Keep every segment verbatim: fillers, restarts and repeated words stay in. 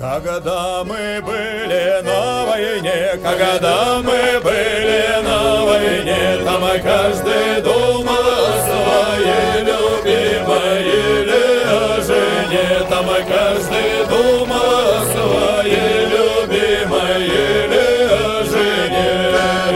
Когда мы были на войне, когда мы были на войне, там каждый думал о своей любимой или о жене, там каждый думал о своей любимой или о жене.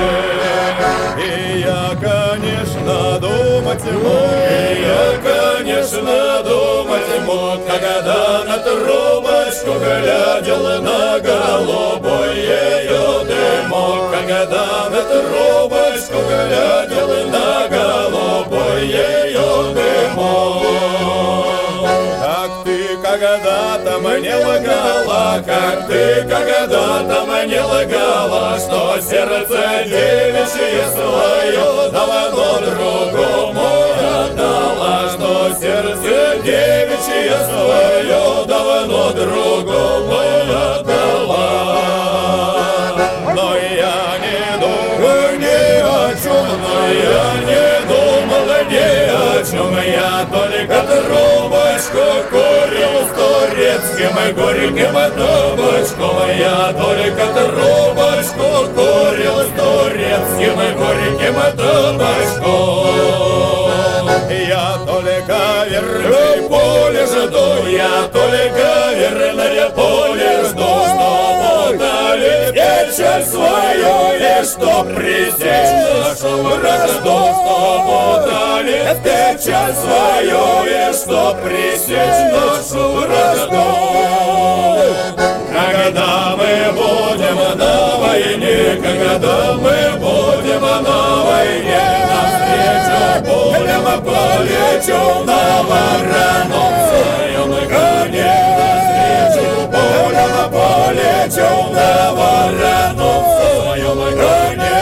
И я, конечно, думать мог, и я, конечно, думать мог, когда на трубочку глядел на голубой ее дымок, когда на трубочку глядел на голубой ее дымок. Как ты когда-то мне лгала, как ты когда-то мне лгала, что сердце девичье свое давно другому отдала, что сердце девичье свое давно другому отдала. Но я не думал ни о чем, но я не думал ни о чем, я только трубочку курил с турецким и горьким табачком, я только трубочку курил с турецким и горьким табачком. Я только верное поле жду, я только верное поле жду, что удалит печаль свою и что пресечь нашу вражду, что удалит печаль свою и что пресечь нашу вражду. Когда мы будем на войне, когда мы будем на войне, навстречу пулям полечу на вороном своем коне, навстречу пулям полечу на вороном своем коне.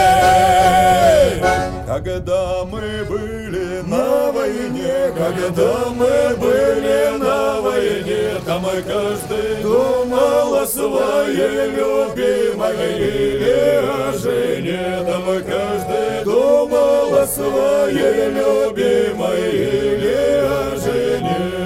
Когда мы были на войне, когда мы были на войне, там каждый думал о своей любимой или о жене, там каждый думал о своей любимой или о жене.